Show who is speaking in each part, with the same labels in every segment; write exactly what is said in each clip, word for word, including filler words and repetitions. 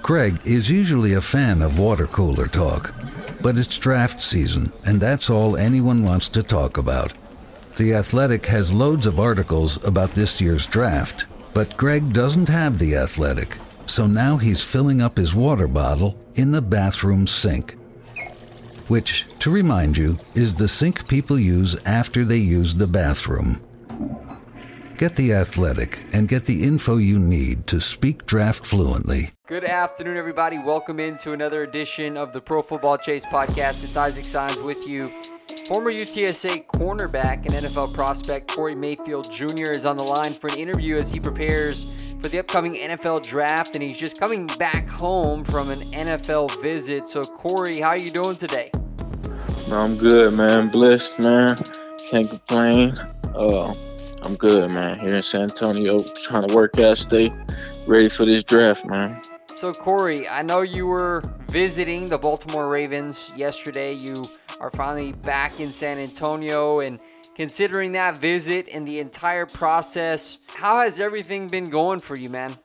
Speaker 1: Greg is usually a fan of water cooler talk, but it's draft season, and that's all anyone wants to talk about. The Athletic has loads of articles about this year's draft, but Greg doesn't have The Athletic, so now he's filling up his water bottle in the bathroom sink, which, to remind you, is the sink people use after they use the bathroom. Get The Athletic and get the info you need to speak draft fluently.
Speaker 2: Good afternoon, everybody. Welcome into another edition of the Pro Football Chase podcast. It's Isaac Signs with you. Former U T S A cornerback and N F L prospect Corey Mayfield Junior is on the line for an interview as he prepares for the upcoming N F L draft, and he's just coming back home from an N F L visit. So, Corey, how are you doing today?
Speaker 3: No, I'm good, man. Blessed, man. Can't complain. Uh, I'm good, man. Here in San Antonio, trying to work out, stay ready for this draft, man.
Speaker 2: So, Corey, I know you were visiting the Baltimore Ravens yesterday. You are finally back in San Antonio, and considering that visit and the entire process, how has everything been going for you, man?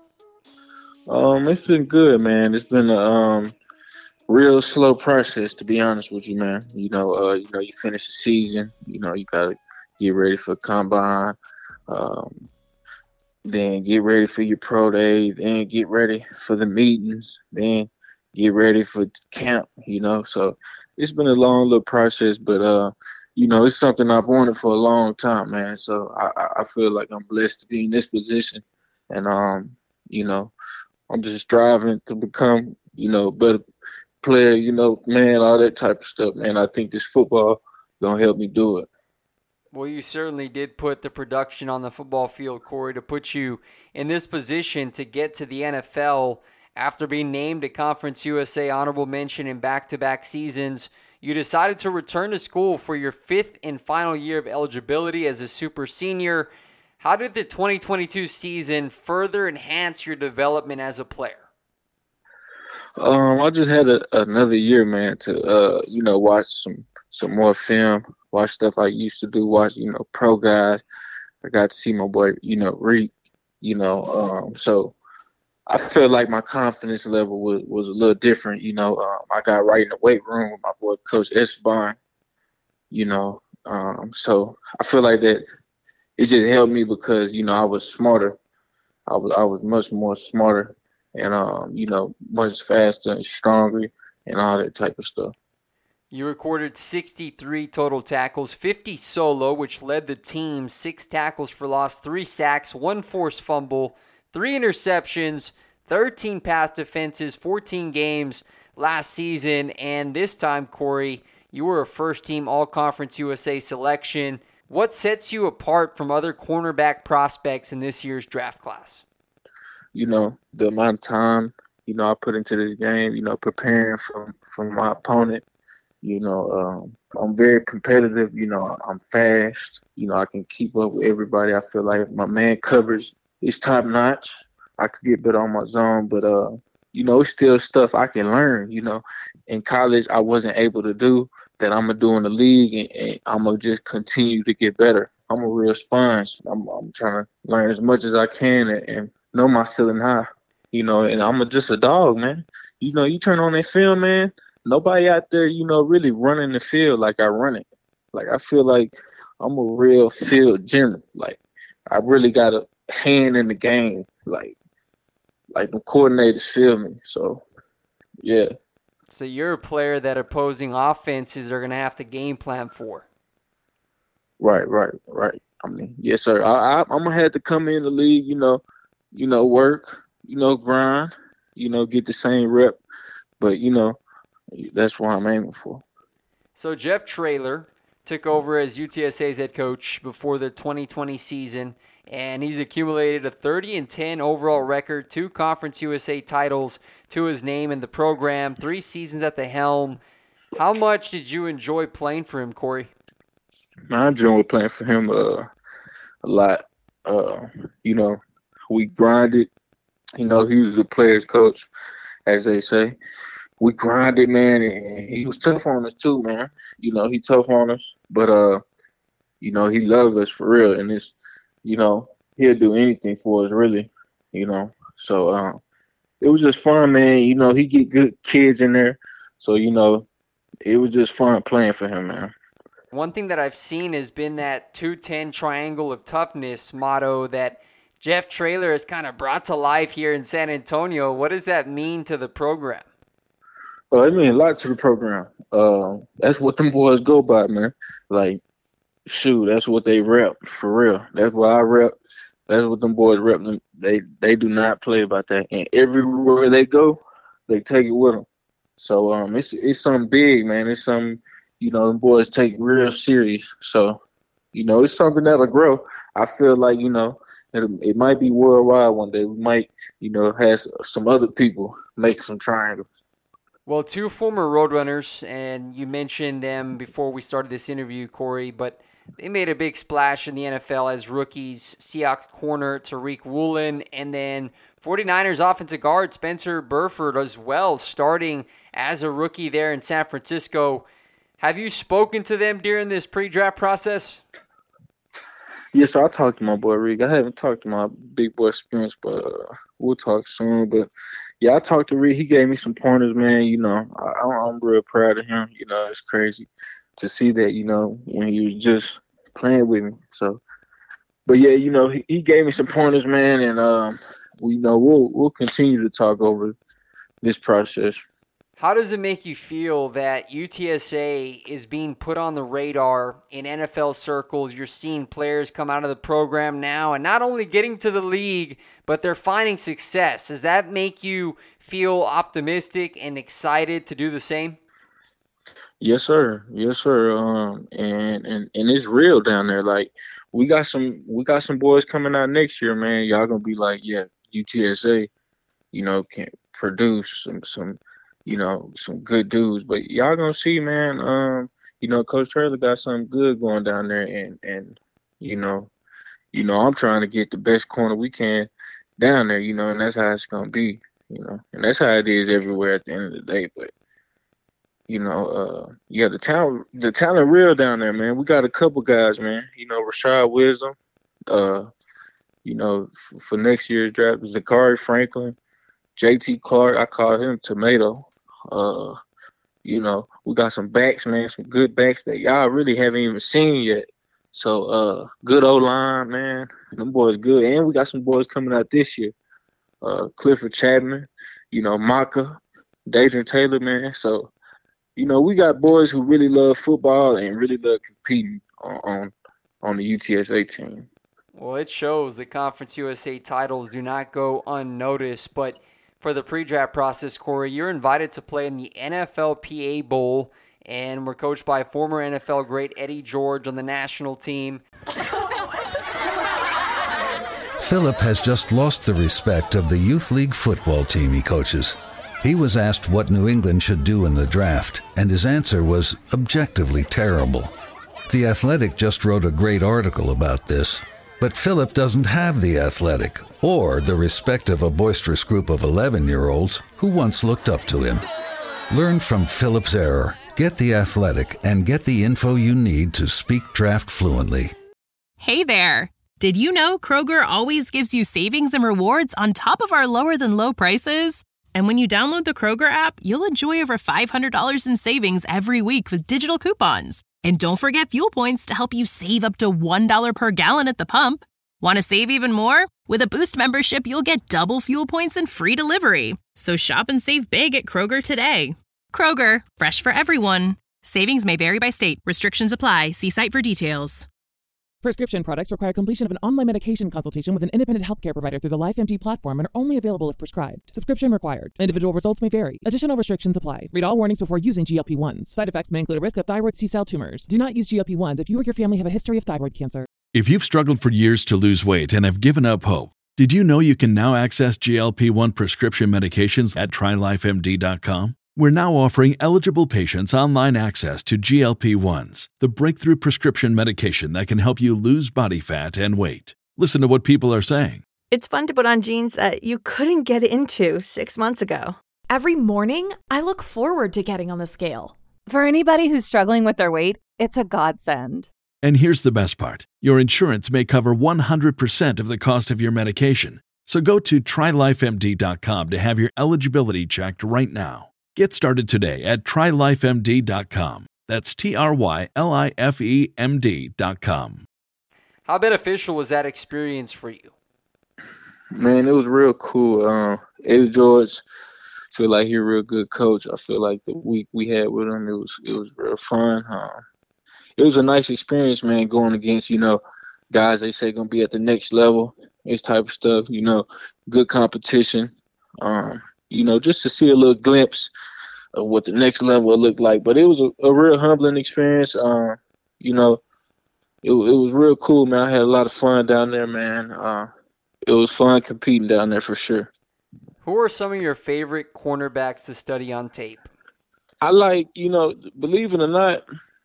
Speaker 3: Um, it's been good, man. It's been a um real slow process, to be honest with you, man. You know, uh, you know, you finish the season. You know, you gotta get ready for combine. Um, then get ready for your pro day. Then get ready for the meetings. Then get ready for camp. You know, so it's been a long little process, but uh, you know, it's something I've wanted for a long time, man. So I, I feel like I'm blessed to be in this position, and um, you know, I'm just striving to become, you know, a better player, you know, man, all that type of stuff, man. I think this football gonna help me do it.
Speaker 2: Well, you certainly did put the production on the football field, Corey, to put you in this position to get to the N F L. After being named a Conference U S A honorable mention in back-to-back seasons, you decided to return to school for your fifth and final year of eligibility as a super senior. How did the twenty twenty-two season further enhance your development as a player?
Speaker 3: Um, I just had a, another year, man, to uh, you know, watch some some more film, watch stuff I used to do, watch, you know, pro guys. I got to see my boy, you know, Reek, you know, um, so I felt like my confidence level was, was a little different, you know. Um, I got right in the weight room with my boy Coach Esteban, you know. Um, so I feel like that it just helped me because, you know, I was smarter. I was I was much more smarter and, um, you know, much faster and stronger and all that type of stuff.
Speaker 2: You recorded sixty-three total tackles, fifty solo, which led the team, six tackles for loss, three sacks, one forced fumble, three interceptions, thirteen pass defenses, fourteen games last season, and this time, Corey, you were a first-team All-Conference U S A selection. What sets you apart from other cornerback prospects in this year's draft class?
Speaker 3: You know, the amount of time, you know, I put into this game, you know, preparing from, from my opponent. You know, um, I'm very competitive. You know, I'm fast. You know, I can keep up with everybody. I feel like my man coverage is top notch. I could get better on my zone, but, uh, you know, it's still stuff I can learn. You know, in college, I wasn't able to do that I'm going to do in the league, and, and I'm going to just continue to get better. I'm a real sponge. I'm, I'm trying to learn as much as I can and, and know my ceiling high, you know, and I'm a, just a dog, man. You know, you turn on that film, man, nobody out there, you know, really running the field like I run it. Like, I feel like I'm a real field general. Like, I really got a hand in the game. Like, like the coordinators feel me. So, yeah.
Speaker 2: So you're a player that opposing offenses are going to have to game plan for.
Speaker 3: Right, right, right. I mean, yes, sir. I, I, I'm going to have to come in the league, you know, you know, work, you know, grind, you know, get the same rep. But, you know, that's what I'm aiming for.
Speaker 2: So Jeff Traylor took over as U T S A's head coach before the twenty twenty season, and he's accumulated a thirty and ten overall record, two Conference U S A titles to his name in the program, three seasons at the helm. How much did you enjoy playing for him, Corey?
Speaker 3: Man, I enjoyed playing for him uh, a lot. Uh, you know, we grinded. You know, he was a player's coach, as they say. We grinded, man, and he was tough on us too, man. You know, he tough on us, but uh, you know, he loved us for real, and it's, you know, he'll do anything for us, really. You know, so um, it was just fun, man. You know, he get good kids in there. So, you know, it was just fun playing for him, man.
Speaker 2: One thing that I've seen has been that two ten triangle of toughness motto that Jeff Traylor has kind of brought to life here in San Antonio. What does that mean to the program?
Speaker 3: Well, it means a lot to the program. Uh, that's what them boys go by, man. Like, shoot, that's what they rep, for real. That's what I rep. That's what them boys rep. They they do not play about that. And everywhere they go, they take it with them. So um, it's it's something big, man. It's something, you know, them boys take real serious. So, you know, it's something that'll grow. I feel like, you know, it, it might be worldwide one day. We might, you know, have some other people make some triangles.
Speaker 2: Well, two former Roadrunners, and you mentioned them before we started this interview, Corey, but they made a big splash in the N F L as rookies. Seahawks corner Tariq Woolen, and then 49ers offensive guard Spencer Burford as well, starting as a rookie there in San Francisco. Have you spoken to them during this pre-draft process?
Speaker 3: Yes, I talked to my boy Rick. I haven't talked to my big boy Spence, but uh, we'll talk soon. But yeah, I talked to Rick. He gave me some pointers, man. You know, I, I'm real proud of him. You know, it's crazy to see that, you know, when he was just playing with me. So, but yeah, you know, he, he gave me some pointers, man, and um, we know we'll we'll continue to talk over this process.
Speaker 2: How does it make you feel that U T S A is being put on the radar in N F L circles? You're seeing players come out of the program now and not only getting to the league, but they're finding success. Does that make you feel optimistic and excited to do the same?
Speaker 3: Yes, sir. Yes, sir. Um, and, and, and it's real down there. Like, we got some we got some boys coming out next year, man. Y'all gonna be like, yeah, U T S A, you know, can produce some some you know, some good dudes. But y'all gonna see, man, um, you know, Coach Traylor got something good going down there, and and you know, you know, I'm trying to get the best corner we can down there, you know, and that's how it's gonna be, you know, and that's how it is everywhere at the end of the day. But you know, uh, yeah, the talent, the talent real down there, man. We got a couple guys, man. You know, Rashad Wisdom, uh, you know, f- for next year's draft, Zachary Franklin, J T Clark. I call him Tomato. Uh, you know, we got some backs, man, some good backs that y'all really haven't even seen yet. So, uh, good O-line, man. Them boys good. And we got some boys coming out this year. Uh, Clifford Chapman, you know, Maka, Dadrian Taylor, man. So, you know, we got boys who really love football and really love competing on on, on the U T S A team.
Speaker 2: Well, it shows the Conference U S A titles do not go unnoticed, but for the pre-draft process, Corey, you're invited to play in the N F L P A Bowl, and we're coached by former N F L great Eddie George on the national team.
Speaker 1: Philip has just lost the respect of the youth league football team he coaches. He was asked what New England should do in the draft, and his answer was objectively terrible. The Athletic just wrote a great article about this. But Philip doesn't have the Athletic or the respect of a boisterous group of eleven-year-olds who once looked up to him. Learn from Philip's error, get the Athletic, and get the info you need to speak draft fluently.
Speaker 4: Hey there! Did you know Kroger always gives you savings and rewards on top of our lower-than-low prices? And when you download the Kroger app, you'll enjoy over five hundred dollars in savings every week with digital coupons. And don't forget fuel points to help you save up to one dollar per gallon at the pump. Want to save even more? With a Boost membership, you'll get double fuel points and free delivery. So shop and save big at Kroger today. Kroger, fresh for everyone. Savings may vary by state. Restrictions apply. See site for details.
Speaker 5: Prescription products require completion of an online medication consultation with an independent healthcare provider through the LifeMD platform and are only available if prescribed. Subscription required. Individual results may vary. Additional restrictions apply. Read all warnings before using G L P one s. Side effects may include a risk of thyroid C-cell tumors. Do not use G L P one s if you or your family have a history of thyroid cancer.
Speaker 6: If you've struggled for years to lose weight and have given up hope, did you know you can now access G L P one prescription medications at try life M D dot com? We're now offering eligible patients online access to G L P one s, the breakthrough prescription medication that can help you lose body fat and weight. Listen to what people are saying.
Speaker 7: It's fun to put on jeans that you couldn't get into six months ago.
Speaker 8: Every morning, I look forward to getting on the scale. For anybody who's struggling with their weight, it's a godsend.
Speaker 6: And here's the best part. Your insurance may cover one hundred percent of the cost of your medication. So go to try life M D dot com to have your eligibility checked right now. Get started today at try life M D dot com. That's T R Y L I F E M D dot com.
Speaker 2: How beneficial was that experience for you?
Speaker 3: Man, it was real cool. Um, Eddie George, I feel like he's a real good coach. I feel like the week we had with him, it was it was real fun. Um, it was a nice experience, man, going against, you know, guys they say going to be at the next level, this type of stuff, you know, good competition. Um, you know, just to see a little glimpse of what the next level will look like. But it was a, a real humbling experience. Um, you know, it, it was real cool, man. I had a lot of fun down there, man. Uh, it was fun competing down there for sure.
Speaker 2: Who are some of your favorite cornerbacks to study on tape?
Speaker 3: I like, you know, believe it or not,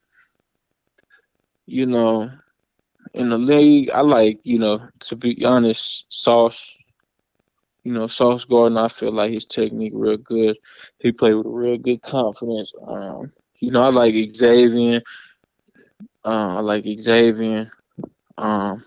Speaker 3: you know, in the league, I like, you know, to be honest, Sauce. You know, Sauce Gardner, I feel like his technique real good. He played with a real good confidence. Um, you know, I like Xavier. Uh, I like Xavier. Um,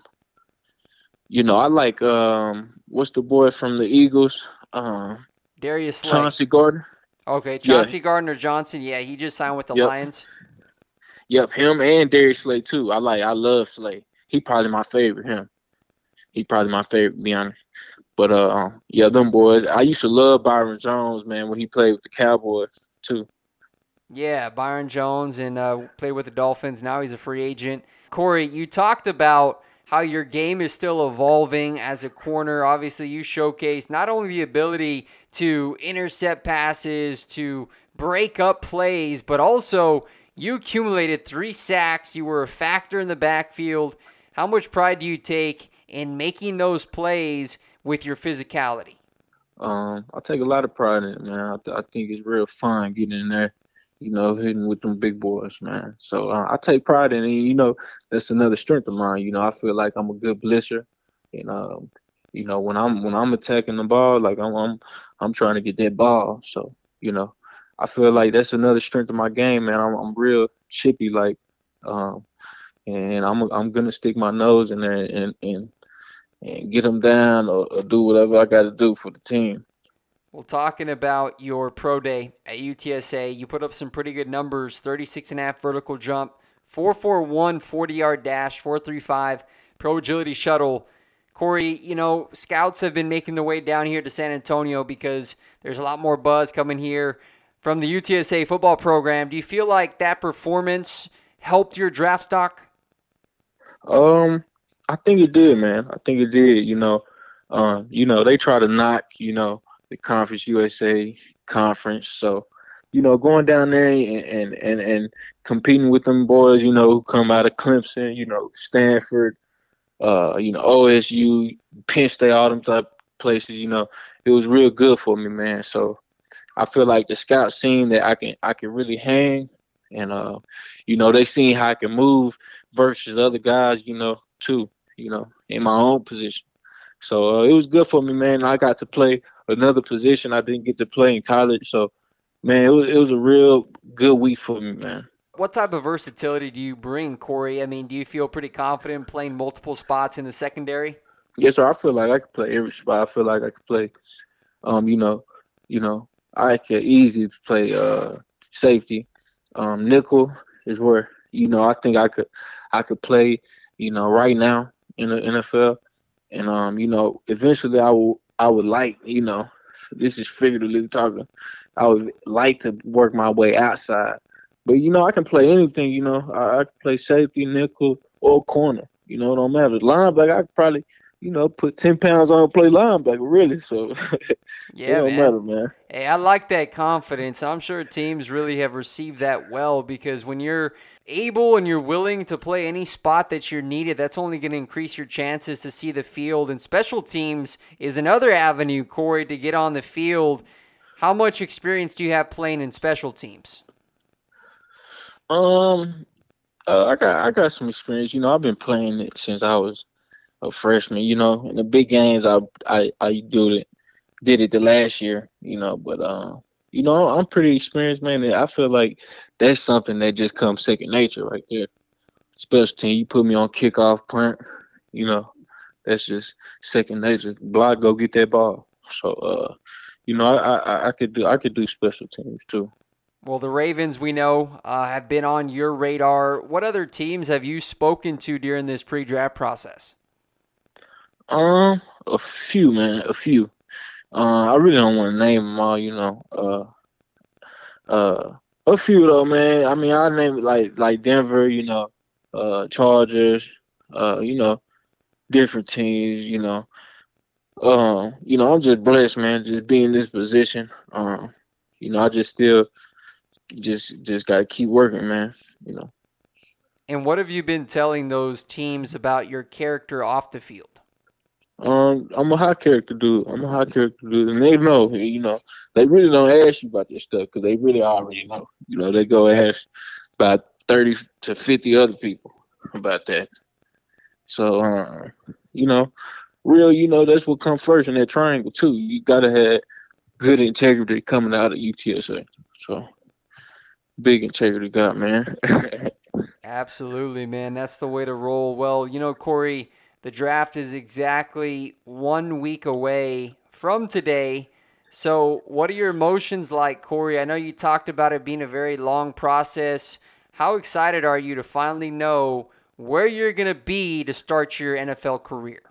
Speaker 3: you know, I like um, what's the boy from the Eagles? Um,
Speaker 2: Darius Slay.
Speaker 3: Chauncey Gardner.
Speaker 2: Okay, Chauncey
Speaker 3: yeah.
Speaker 2: Gardner Johnson. Yeah, he just signed with the
Speaker 3: Yep.
Speaker 2: Lions.
Speaker 3: Yep, him and Darius Slay too. I like, I love Slay. He probably my favorite. Him. He probably my favorite, to be honest. But, uh, yeah, them boys. I used to love Byron Jones, man, when he played with the Cowboys, too.
Speaker 2: Yeah, Byron Jones, and uh, played with the Dolphins. Now he's a free agent. Corey, you talked about how your game is still evolving as a corner. Obviously, you showcase not only the ability to intercept passes, to break up plays, but also you accumulated three sacks. You were a factor in the backfield. How much pride do you take in making those plays with your physicality?
Speaker 3: Um, I take a lot of pride in it, man. I, th- I think it's real fun getting in there, you know, hitting with them big boys, man. So uh, I take pride in it. You know, that's another strength of mine. You know, I feel like I'm a good blitzer. And, um, you know, when I'm when I'm attacking the ball, like I'm I'm I'm trying to get that ball. So, you know, I feel like that's another strength of my game, man. I'm I'm real chippy, like, um, and I'm I'm gonna stick my nose in there and and. and get them down or, or do whatever I got to do for the team.
Speaker 2: Well, talking about your pro day at U T S A, you put up some pretty good numbers, thirty-six and a half vertical jump, four forty-one forty-yard dash, four thirty-five pro agility shuttle. Corey, you know, scouts have been making their way down here to San Antonio because there's a lot more buzz coming here from the U T S A football program. Do you feel like that performance helped your draft stock?
Speaker 3: Um, I think it did, man. I think it did. You know, um, you know, they try to knock, you know, the Conference U S A conference. So, you know, going down there and, and, and, and competing with them boys, you know, who come out of Clemson, you know, Stanford, uh, you know, O S U, Penn State, all them type places, you know, it was real good for me, man. So I feel like the scouts seen that I can I can really hang, and uh, you know, they seen how I can move versus other guys, you know, too. You know, in my own position. So uh, it was good for me, man. I got to play another position I didn't get to play in college. So, man, it was, it was a real good week for me, man.
Speaker 2: What type of versatility do you bring, Corey? I mean, do you feel pretty confident playing multiple spots in the secondary?
Speaker 3: Yes, sir. I feel like I could play every spot. I feel like I could play, um, you know, you know, I could easily play uh, safety. Um, nickel is where, you know, I think I could, I could play, you know, right now in the N F L, and um, you know, eventually I will, I would like, you know, this is figuratively talking, I would like to work my way outside, but you know, I can play anything, you know, I, I can play safety, nickel, or corner, you know, it don't matter. Linebacker, I could probably, you know, put ten pounds on and play linebacker, really. So
Speaker 2: yeah,
Speaker 3: it don't
Speaker 2: man.
Speaker 3: matter, man.
Speaker 2: Hey, I like that confidence. I'm sure teams really have received that well, because when you're able and you're willing to play any spot that you're needed, that's only going to increase your chances to see the field. And special teams is another avenue, Corey, to get on the field. How much experience do you have playing in special teams?
Speaker 3: Um, uh, I got I got some experience. You know, I've been playing it since I was a freshman. You know, in the big games, I I I do it, did it the last year. You know, but um. Uh, You know, I'm pretty experienced, man. And I feel like that's something that just comes second nature right there. Special team, you put me on kickoff, punt, you know, that's just second nature. Block, go get that ball. So, uh, you know, I, I I could do I could do special teams too.
Speaker 2: Well, the Ravens, we know, uh, have been on your radar. What other teams have you spoken to during this pre-draft process?
Speaker 3: Um, a few, man, a few. Uh, I really don't want to name them all, you know. Uh, uh, a few though, man. I mean, I name it like like Denver, you know, uh, Chargers, uh, you know, different teams, you know. Uh, you know, I'm just blessed, man, just being in this position. Um, you know, I just still just just gotta keep working, man. You know.
Speaker 2: And what have you been telling those teams about your character off the field?
Speaker 3: Um, I'm a high character dude. I'm a high character dude, and they know. You know, they really don't ask you about this stuff because they really already know. You know, they go ask about thirty to fifty other people about that. So, uh, you know, real. You know, that's what comes first in that triangle too. You gotta have good integrity coming out of U T S A. So, big integrity got, man.
Speaker 2: Absolutely, man. That's the way to roll. Well, you know, Corey, the draft is exactly one week away from today. So what are your emotions like, Corey? I know you talked about it being a very long process. How excited are you to finally know where you're going to be to start your N F L career?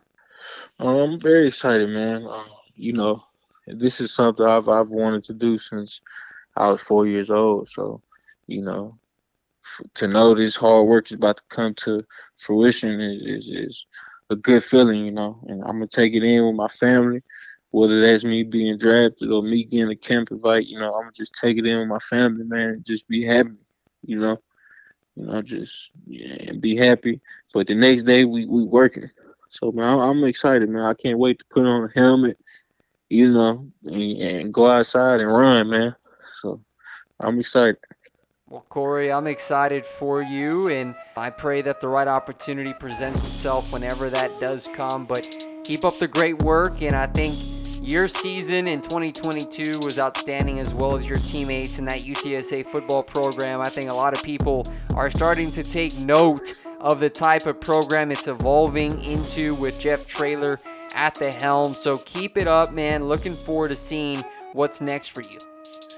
Speaker 3: I'm very excited, man. Um, you know, this is something I've I've wanted to do since I was four years old. So, you know, f- to know this hard work is about to come to fruition is, is, is a good feeling, you know. And I'm going to take it in with my family, whether that's me being drafted or me getting a camp invite. You know, I'm going to just take it in with my family, man, and just be happy, you know. You know, just yeah, be happy. But the next day, we we working. So, man, I'm excited, man. I can't wait to put on a helmet, you know, and, and go outside and run, man. So, I'm excited.
Speaker 2: Well, Corey, I'm excited for you, and I pray that the right opportunity presents itself whenever that does come. But keep up the great work, and I think your season in twenty twenty-two was outstanding, as well as your teammates in that U T S A football program. I think a lot of people are starting to take note of the type of program it's evolving into with Jeff Traylor at the helm. So keep it up, man. Looking forward to seeing what's next for you.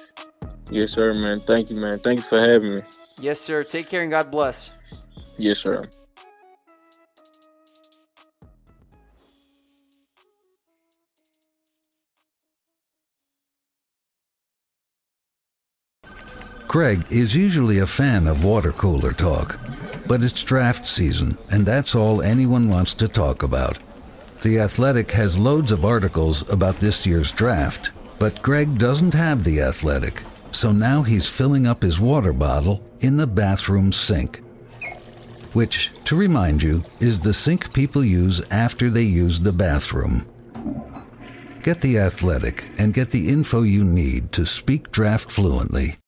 Speaker 3: Yes, sir, man. Thank you, man. Thank you for having me.
Speaker 2: Yes, sir. Take care and God bless.
Speaker 3: Yes, sir.
Speaker 1: Craig is usually a fan of water cooler talk, but it's draft season, and that's all anyone wants to talk about. The Athletic has loads of articles about this year's draft, but Greg doesn't have The Athletic, so now he's filling up his water bottle in the bathroom sink, which, to remind you, is the sink people use after they use the bathroom. Get The Athletic and get the info you need to speak draft fluently